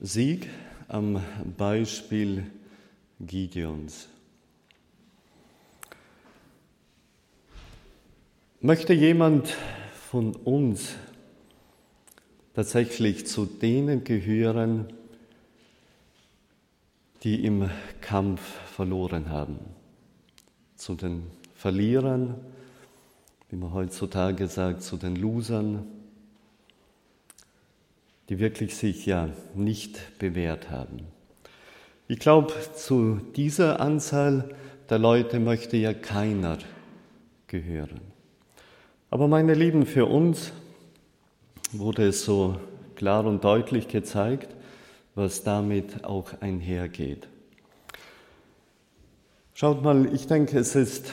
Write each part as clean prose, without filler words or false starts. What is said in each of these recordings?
Sieg am Beispiel Gideons. Möchte jemand von uns tatsächlich zu denen gehören, die im Kampf verloren haben? Zu den Verlierern, wie man heutzutage sagt, zu den Losern, die wirklich sich ja nicht bewährt haben. Ich glaube, zu dieser Anzahl der Leute möchte ja keiner gehören. Aber meine Lieben, für uns wurde es so klar und deutlich gezeigt, was damit auch einhergeht. Schaut mal, ich denke, es ist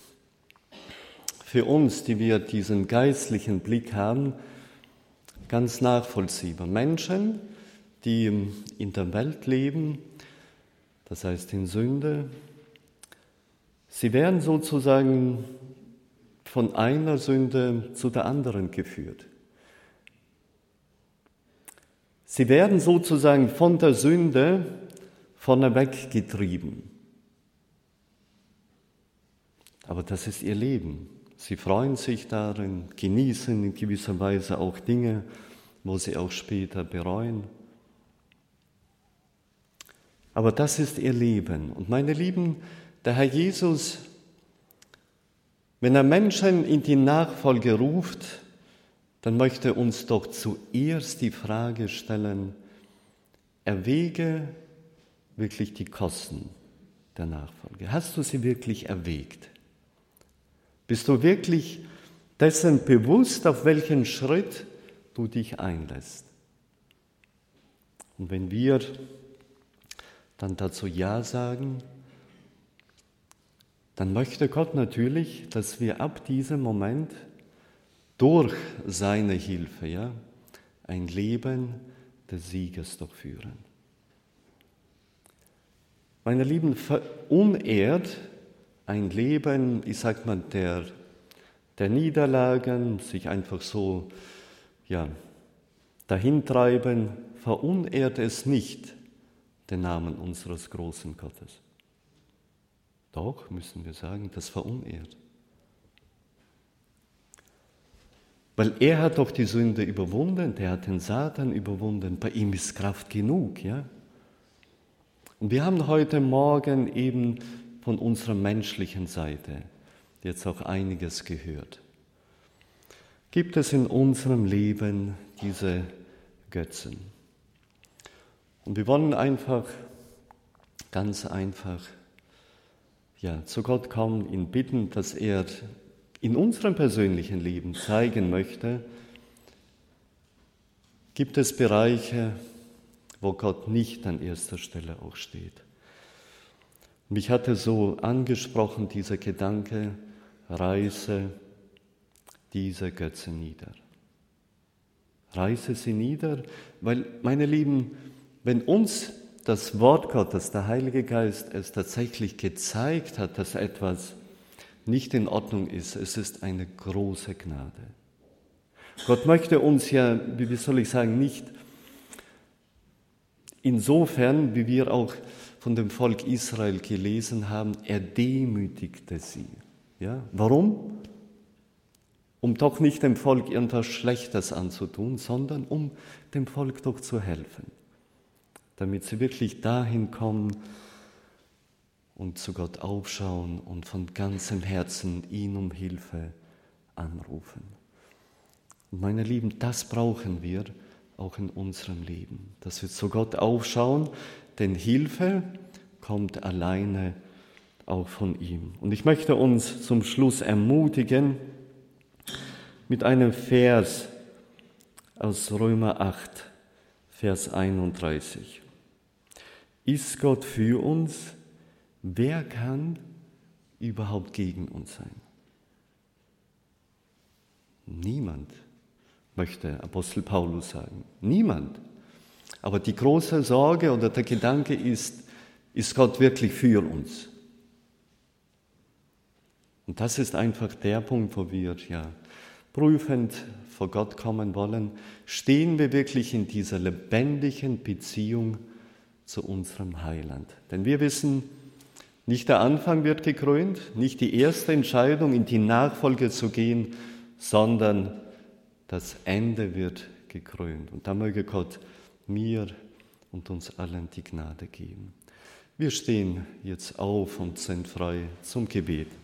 für uns, die wir diesen geistlichen Blick haben, ganz nachvollziehbar. Menschen, die in der Welt leben, das heißt in Sünde, sie werden sozusagen von einer Sünde zu der anderen geführt. Sie werden sozusagen von der Sünde vorneweg getrieben. Aber das ist ihr Leben. Sie freuen sich darin, genießen in gewisser Weise auch Dinge, wo sie auch später bereuen. Aber das ist ihr Leben. Und meine Lieben, der Herr Jesus, wenn er Menschen in die Nachfolge ruft, dann möchte er uns doch zuerst die Frage stellen, erwäge wirklich die Kosten der Nachfolge. Hast du sie wirklich erwägt? Bist du wirklich dessen bewusst, auf welchen Schritt du dich einlässt? Und wenn wir dann dazu Ja sagen, dann möchte Gott natürlich, dass wir ab diesem Moment durch seine Hilfe ein Leben des Sieges doch führen. Meine Lieben, verunehrt ein Leben, ich sag mal, der Niederlagen, sich einfach so dahintreiben, verunehrt es nicht den Namen unseres großen Gottes. Doch, müssen wir sagen, das verunehrt. Weil er hat doch die Sünde überwunden, der hat den Satan überwunden, bei ihm ist Kraft genug, ja. Und wir haben heute Morgen eben von unserer menschlichen Seite jetzt auch einiges gehört. Gibt es in unserem Leben diese Götzen? Und wir wollen einfach, ganz einfach, zu Gott kommen, ihn bitten, dass er in unserem persönlichen Leben zeigen möchte, gibt es Bereiche, wo Gott nicht an erster Stelle auch steht. Mich hatte so angesprochen dieser Gedanke, reiße diese Götzen nieder. Reiße sie nieder, weil, meine Lieben, wenn uns das Wort Gottes, der Heilige Geist, es tatsächlich gezeigt hat, dass etwas nicht in Ordnung ist, es ist eine große Gnade. Gott möchte uns wie soll ich sagen, nicht insofern, wie wir auch von dem Volk Israel gelesen haben, er demütigte sie. Ja? Warum? Um doch nicht dem Volk irgendwas Schlechtes anzutun, sondern um dem Volk doch zu helfen, damit sie wirklich dahin kommen und zu Gott aufschauen und von ganzem Herzen ihn um Hilfe anrufen. Und meine Lieben, das brauchen wir auch in unserem Leben, dass wir zu Gott aufschauen, denn Hilfe kommt alleine auch von ihm. Und ich möchte uns zum Schluss ermutigen mit einem Vers aus Römer 8, Vers 31. Ist Gott für uns? Wer kann überhaupt gegen uns sein? Niemand, möchte Apostel Paulus sagen. Niemand. Aber die große Sorge oder der Gedanke ist Gott wirklich für uns? Und das ist einfach der Punkt, wo wir prüfend vor Gott kommen wollen, stehen wir wirklich in dieser lebendigen Beziehung zu unserem Heiland. Denn wir wissen, nicht der Anfang wird gekrönt, nicht die erste Entscheidung, in die Nachfolge zu gehen, sondern das Ende wird gekrönt. Und da möge Gott mir und uns allen die Gnade geben. Wir stehen jetzt auf und sind frei zum Gebet.